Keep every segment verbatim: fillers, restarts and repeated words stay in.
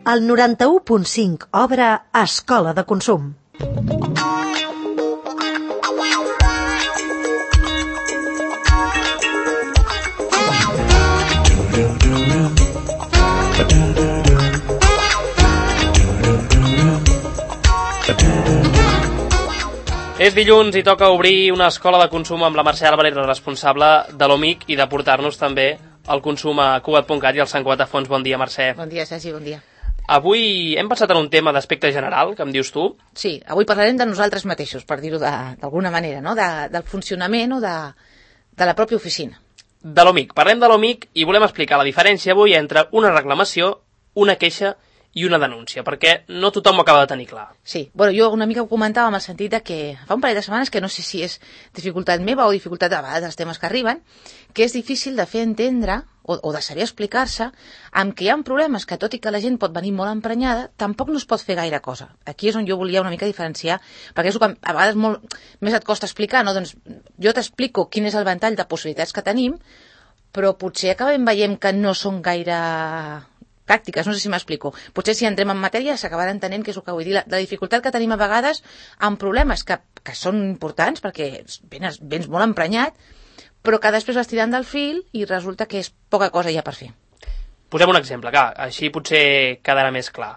El noranta-u punt cinc obre Escola de Consum. És dilluns i toca obrir una escola de consum amb la Mercè Álvarez, la responsable de l'O M I C, i de portar-nos també el consum a Cugat punt cat i al Sant Cugat a Fons. Bon dia, Mercè. Bon dia, Sergi, bon dia. Avui hem passat en un tema d'aspecte general, que em dius tu. Sí, avui parlarem de nosaltres mateixos, per dir-ho d'alguna manera, no? de, del funcionament o de, de la pròpia oficina. De l'O M I C. Parlem de l'O M I C i volem explicar la diferència avui entre una reclamació, una queixa i una denúncia, perquè no tothom ho acaba de tenir clar. Sí, bueno, jo una mica ho comentava amb el sentit de que fa un parell de setmanes, que no sé si és dificultat meva o dificultat de vegades dels temes que arriben, que és difícil de fer entendre o, o de saber explicar-se amb que hi ha problemes que, tot i que la gent pot venir molt emprenyada, tampoc no es pot fer gaire cosa. Aquí és on jo volia una mica diferenciar, perquè és el que a vegades molt més et costa explicar, no? Doncs jo t'explico quin és el ventall de possibilitats que tenim, però potser acabem veient que no són gaire pràctiques, no sé si m'explico. Potser si entrem en matèria s'acabarà entenent què és el que vull dir. La, la dificultat que tenim a vegades amb problemes que, que són importants perquè vens, vens molt emprenyat, però que després vas tirant del fil i resulta que és poca cosa ja per fer. Posem un exemple, clar, així potser quedarà més clar.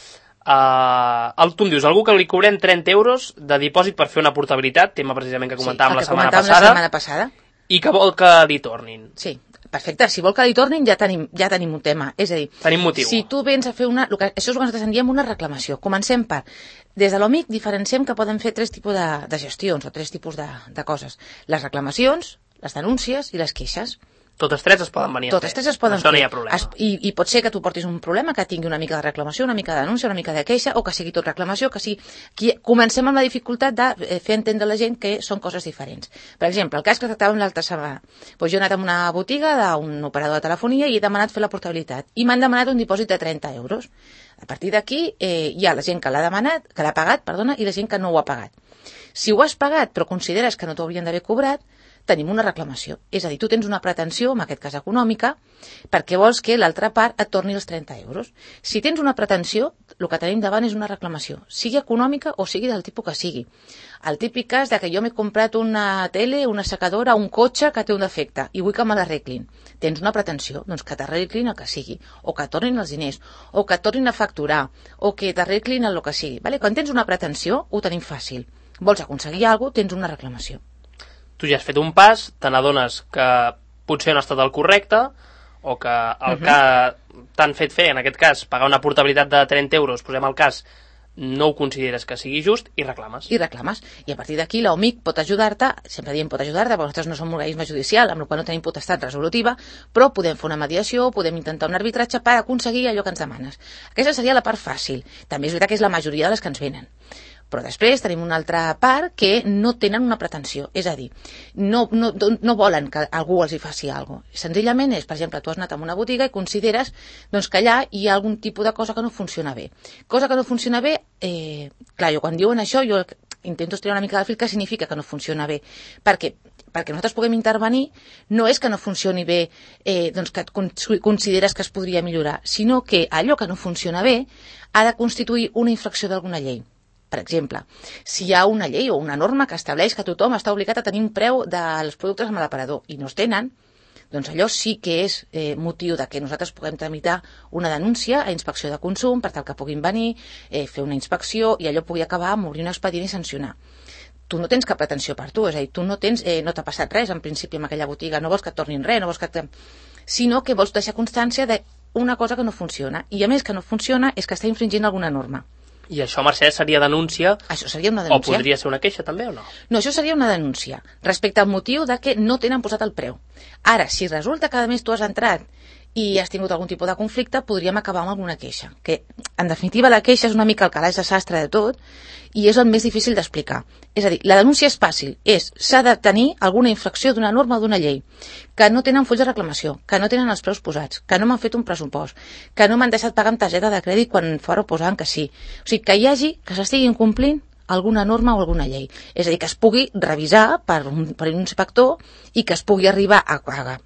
Uh, el, tu em dius, algú que li cobrem trenta euros de dipòsit per fer una portabilitat, tema precisament que comentàvem, sí, la, setmana comentàvem la setmana passada, i que vol que li tornin. Sí. Perfecte, si vol que li tornin ja tenim, ja tenim un tema, és a dir, tenim motiu. Si tu vens a fer una, que, això és el que nosaltres en diem una reclamació. Comencem per, des de l'O M I C diferenciem que poden fer tres tipus de, de gestions o tres tipus de, de coses. Les reclamacions, les denúncies i les queixes. Totes tres es poden venir a fer. Totes tres es poden Això fer. No hi ha problema. Es, i, I pot ser que tu portis un problema, que tingui una mica de reclamació, una mica de denúncia, una mica de queixa, o que sigui tot reclamació, que sigui... Qui, comencem amb la dificultat de fer entendre a la gent que són coses diferents. Per exemple, el cas que tractàvem l'altra setmana. Pues jo he anat a una botiga d'un operador de telefonia i he demanat fer la portabilitat. I m'han demanat un dipòsit de trenta euros. A partir d'aquí eh, hi ha la gent que l'ha demanat, que l'ha pagat, perdona, i la gent que no ho ha pagat. Si ho has pagat però consideres que no t'ho haurien d'haver cobrat, tenim una reclamació. És a dir, tu tens una pretensió, en aquest cas econòmica, perquè vols que l'altra part et torni els trenta euros. Si tens una pretensió, el que tenim davant és una reclamació, sigui econòmica o sigui del tipus que sigui. El típic cas de que jo m'he comprat una tele, una secadora, un cotxe que té un defecte i vull que me l'arreglin. Tens una pretensió, doncs que t'arreglin el que sigui, o que tornin els diners, o que tornin a facturar, o que t'arreglin el que sigui. Vale? Quan tens una pretensió, ho tenim fàcil. Vols aconseguir alguna cosa, tens una reclamació. Tu ja has fet un pas, te n'adones que potser no ha estat el correcte, o que el uh-huh. que t'han fet fer, en aquest cas, pagar una portabilitat de trenta euros, posem el cas, no ho consideres que sigui just, i reclames. I reclames. I a partir d'aquí l'O M I C pot ajudar-te, sempre diem pot ajudar-te, perquè nosaltres no som un organisme judicial, amb el qual no tenim potestat resolutiva, però podem fer una mediació, podem intentar un arbitratge per aconseguir allò que ens demanes. Aquesta seria la part fàcil. També és veritat que és la majoria de les que ens venen. Però després tenim una altra part que no tenen una pretensió, és a dir, no, no, no volen que algú els hi faci alguna cosa. Senzillament és, per exemple, tu has anat a una botiga i consideres doncs, que allà hi ha algun tipus de cosa que no funciona bé. Cosa que no funciona bé, eh, clar, jo quan diuen això, jo intento estirar una mica del fil que significa que no funciona bé. Per què? Perquè nosaltres puguem intervenir, no és que no funcioni bé, eh, doncs que consideres que es podria millorar, sinó que allò que no funciona bé ha de constituir una infracció d'alguna llei. Per exemple, si hi ha una llei o una norma que estableix que tothom està obligat a tenir un preu dels productes amb l'aparador i no es tenen, doncs allò sí que és eh, motiu de que nosaltres puguem tramitar una denúncia a inspecció de consum per tal que puguin venir, eh, fer una inspecció i allò pugui acabar amb obrir un expedient i sancionar. Tu no tens cap pretensió per tu, és a dir, tu no tens, eh, no t'ha passat res en principi amb aquella botiga, no vols que et tornin res, no vols que et... sinó que vols deixar constància d'una cosa que no funciona, i a més que no funciona és que està infringint alguna norma. I això, Mercè, seria denúncia? Això seria una denúncia. O podria ser una queixa, també, o no? No, això seria una denúncia, respecte al motiu de que no tenen posat el preu. Ara, si resulta que a més tu has entrat i has tingut algun tipus de conflicte, podríem acabar amb alguna queixa. Que, en definitiva, la queixa és una mica el calaix de sastre de tot i és el més difícil d'explicar. És a dir, la denúncia és fàcil, és s'ha de tenir alguna infracció d'una norma o d'una llei, que no tenen fulls de reclamació, que no tenen els preus posats, que no m'han fet un pressupost, que no m'han deixat pagar amb targeta de crèdit quan fora posaven que sí. O sigui, que hi hagi, que s'estigui incomplint alguna norma o alguna llei. És a dir, que es pugui revisar per un, per un inspector i que es pugui arribar a, a,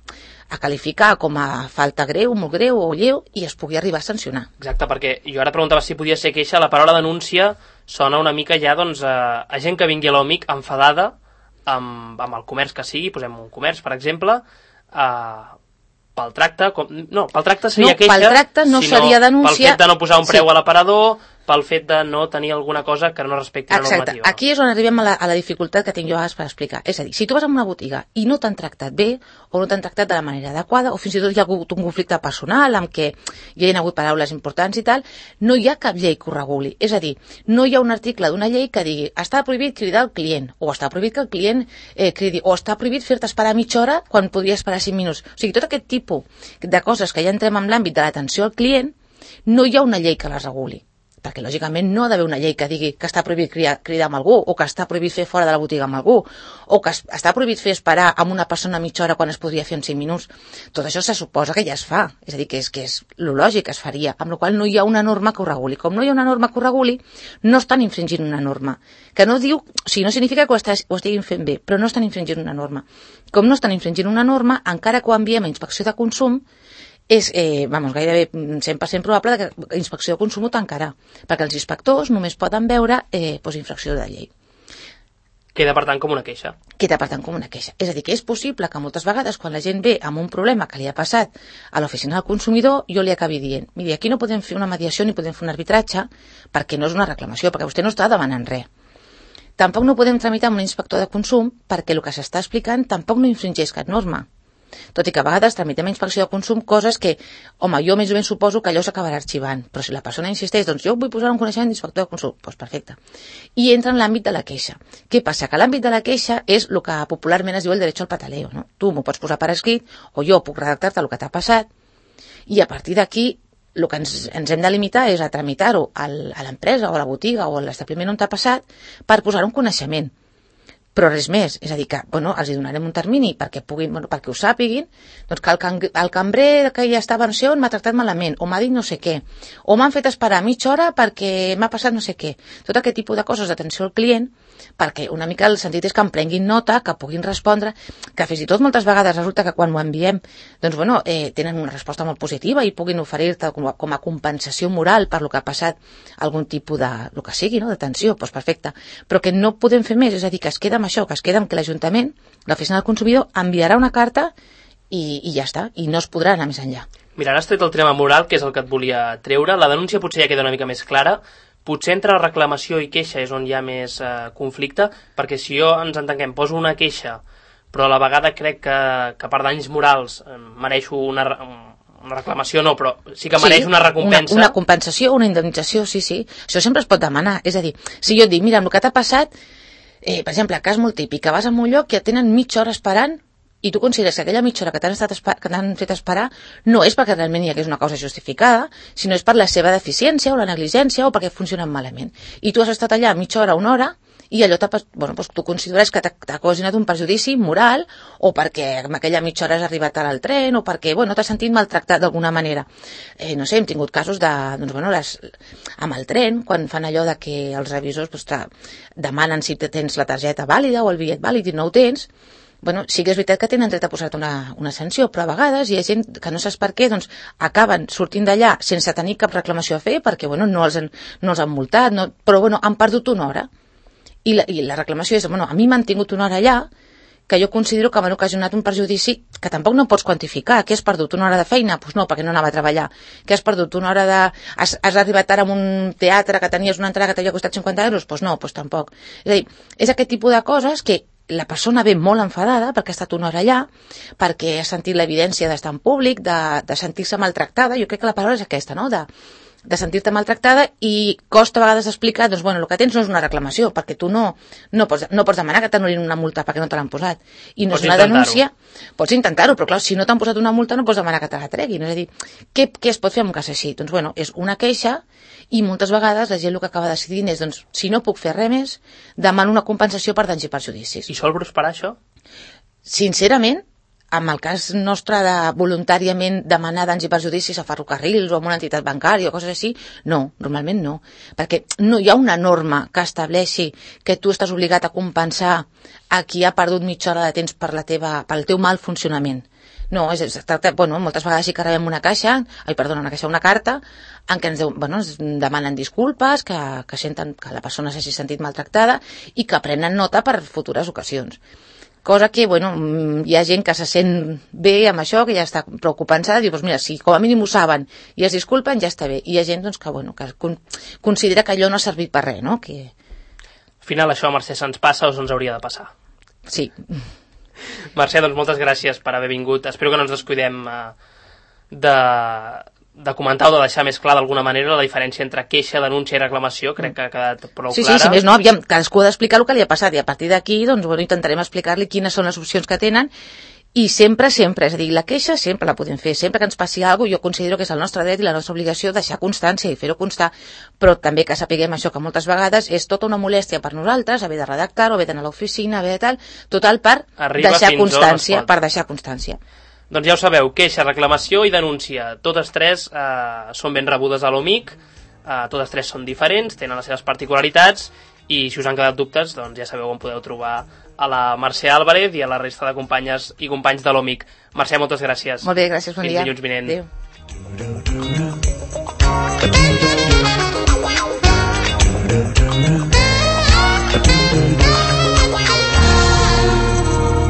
a qualificar com a falta greu, molt greu o lleu i es pugui arribar a sancionar. Exacte, perquè jo ara preguntava si podia ser queixa, la paraula denúncia sona una mica ja doncs, a, a gent que vingui a l'O M I C enfadada amb, amb el comerç que sigui, posem un comerç, per exemple, eh, pel tracte, com, no, pel tracte seria no, queixa, pel tracte no sinó seria denúncia, pel fet de no posar un preu sí. a l'aparador, pel fet de no tenir alguna cosa que no respecti la Exacte. normativa. Aquí és on arribem a la, a la dificultat que tinc jo per explicar. És a dir, si tu vas a una botiga i no t'han tractat bé, o no t'han tractat de la manera adequada, o fins i tot hi ha hagut un conflicte personal amb què hi ha hagut paraules importants i tal, no hi ha cap llei que ho reguli. És a dir, no hi ha un article d'una llei que digui està prohibit cridar al client, o està prohibit que el client eh, cridi, o està prohibit fer-te esperar mitja hora quan podria esperar cinc minuts. O sigui, tot aquest tipus de coses que ja entrem en l'àmbit de l'atenció al client, no hi ha una llei que les reguli. Perquè, lògicament, no ha d'haver una llei que digui que està prohibit cridar, cridar amb algú, o que està prohibit fer fora de la botiga amb algú, o que es, està prohibit fer esperar amb una persona mitja hora quan es podria fer en cinc minuts. Tot això se suposa que ja es fa, és a dir, que és, que és lo lògic que es faria, amb la qual no hi ha una norma que ho reguli. Com no hi ha una norma que ho reguli, no estan infringint una norma. Que no diu, o sigui, no significa que ho, estàs, ho estiguin fent bé, però no estan infringint una norma. Com no estan infringint una norma, encara que ho enviem a inspecció de consum, és eh, vamos, gairebé cent per cent probable que la inspecció de consum ho tancarà, perquè els inspectors només poden veure eh, doncs, infracció de llei. Queda, per tant, com una queixa. Queda, per tant, com una queixa. És a dir, que és possible que moltes vegades, quan la gent ve amb un problema que li ha passat a l'oficina del consumidor, jo li acabi dient, miri, aquí no podem fer una mediació ni podem fer un arbitratge perquè no és una reclamació, perquè vostè no està demanant res. Tampoc no podem tramitar amb un inspector de consum perquè el que s'està explicant tampoc no infringeix cap norma. Tot i que a vegades tramitem a inspecció de consum coses que, home, jo més o menys suposo que allò s'acabarà arxivant, però si la persona insisteix, doncs jo vull posar un coneixement d'inspector de consum, doncs perfecte. I entra en l'àmbit de la queixa. Què passa? Que l'àmbit de la queixa és el que popularment es diu el derecho al pataleo, no? Tu m'ho pots posar per escrit, o jo puc redactar-te el que t'ha passat, i a partir d'aquí el que ens, ens hem de limitar és a tramitar-ho a l'empresa o a la botiga o a l'establiment on t'ha passat per posar un coneixement. Però res més, és a dir que, bueno, els hi donarem un termini perquè puguin, bueno, perquè ho sàpiguin, doncs que el, can, el cambrer que ja estava en seu m'ha tractat malament, o m'ha dit no sé què, o m'han fet esperar mitja hora perquè m'ha passat no sé què. Tot aquest tipus de coses d'atenció al client, perquè una mica el sentit és que en prenguin nota, que puguin respondre, que fins i tot moltes vegades resulta que quan ho enviem, doncs bueno, eh, tenen una resposta molt positiva i puguin oferir-te com, com a compensació moral per lo que ha passat algun tipus de, el que sigui, no?, d'atenció, doncs perfecte. Però que no podem fer més, és a dir, que es queda amb això, que es queda amb que l'Ajuntament, l'oficina del consumidor, enviarà una carta i, i ja està, i no es podrà anar més enllà. Mira, ara has tret el tema moral, que és el que et volia treure. La denúncia potser ja queda una mica més clara. Potser entre reclamació i queixa és on hi ha més eh, conflicte, perquè si jo ens entenguem, poso una queixa, però a la vegada crec que, que per danys morals eh, mereixo una, una reclamació, no, però sí que mereix sí, una recompensa. Una, una compensació, una indemnització, sí, sí. Això sempre es pot demanar. És a dir, si jo et dic, mira, amb el que t'ha passat, eh, per exemple, cas molt típic, que vas a un lloc que tenen mitja hora esperant i tu consideres que aquella mitja hora que t'han que t'han fet esperar no és perquè realment hi hagués una causa justificada, sinó és per la seva deficiència o la negligència o perquè funcionen malament. I tu has estat allà mitja hora, una hora, i allò bueno, doncs tu consideres que t'ha ocasionat un perjudici moral o perquè amb aquella mitja hora has arribat tard al tren o perquè bueno, t'has sentit maltractat d'alguna manera. Eh, no sé, hem tingut casos de, doncs, bueno, les, amb el tren, quan fan allò de que els revisors doncs, demanen si tens la targeta vàlida o el bitllet vàlid i no ho tens. Bueno, sí que és veritat que tenen dret a posar-te una, una sanció, però a vegades hi ha gent que no saps per què, doncs acaben sortint d'allà sense tenir cap reclamació a fer, perquè bueno, no, els han, no els han multat, no, però bueno, han perdut una hora. I la, i la reclamació és, bueno, a mi m'han tingut una hora allà, que jo considero que m'han ocasionat un perjudici que tampoc no pots quantificar. Què has perdut? Una hora de feina? Doncs pues no, perquè no anava a treballar. Què has perdut? Una hora de... Has, has arribat ara a un teatre que tenies una entrada que t'havia costat cinquanta euros? Doncs pues no, doncs pues tampoc. És a dir, és aquest tipus de coses que la persona ve molt enfadada perquè ha estat una hora allà, perquè ha sentit l'evidència d'estar en públic, de, de sentir-se maltractada. Jo crec que la paraula és aquesta, no?, de, de sentir-te maltractada, i costa a vegades explicar, doncs bueno, el que tens no és una reclamació, perquè tu no, no, pots, no pots demanar que t'anul·lin una multa perquè no te l'han posat. I no pots és una denúncia, pots intentar-ho, però clar, si no t'han posat una multa no pots demanar que te la treguin. És a dir, què, què es pot fer en un cas així? Doncs bueno, és una queixa, i moltes vegades la gent el que acaba decidint és, doncs, si no puc fer res més, demano una compensació per danys i perjudicis. I sol prosperar això? Sincerament, en el cas nostre de voluntàriament demanar danys i perjudicis a ferrocarrils o a una entitat bancària o coses així, no, normalment no. Perquè no hi ha una norma que estableixi que tu estàs obligat a compensar a qui ha perdut mitja hora de temps per la teva, pel teu mal funcionament. No, és, es tracta, bueno, moltes vegades sí que rebem una caixa, ai, perdona, una caixa, una carta, en què ens, bueno, ens demanen disculpes, que, que senten que la persona s'hagi sentit maltractada i que prenen nota per futures ocasions. Cosa que, bueno, hi ha gent que se sent bé amb això, que ja està preocupant-se, diu, doncs mira, si com a mínim ho saben i es disculpen, ja està bé. I hi ha gent, doncs, que, bueno, que considera que allò no ha servit per res, no? Que... Al final això, Mercè, se'ns passa o se'ns hauria de passar? Sí. Mercè, doncs moltes gràcies per haver vingut. Espero que no ens descuidem eh, de, de comentar o de deixar més clar d'alguna manera la diferència entre queixa, denúncia i reclamació. Crec que ha quedat prou sí, clara. Sí, si més no, aviam, cadascú ha d'explicar el que li ha passat i a partir d'aquí doncs, bueno, intentarem explicar-li quines són les opcions que tenen i sempre, sempre, és a dir, la queixa sempre la podem fer, sempre que ens passi alguna cosa, jo considero que és el nostre dret i la nostra obligació deixar constància i fer-ho constar, però també que sapiguem això, que moltes vegades és tota una molèstia per nosaltres, haver de redactar, o haver d'anar a l'oficina, haver de tal, total per Arriba deixar constància, per deixar constància. Doncs ja ho sabeu, queixa, reclamació i denúncia, totes tres eh, són ben rebudes a l'O M I C, eh, totes tres són diferents, tenen les seves particularitats, i si us han quedat dubtes, doncs ja sabeu on podeu trobar a la Mercè Álvarez i a la resta de companyes i companys de l'O M I C. Mercè, moltes gràcies. Molt bé, gràcies, bon Fins dia. Fins dilluns vinent. Adéu.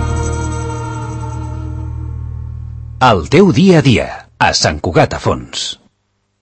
El teu dia a dia, a Sant Cugat a Fons.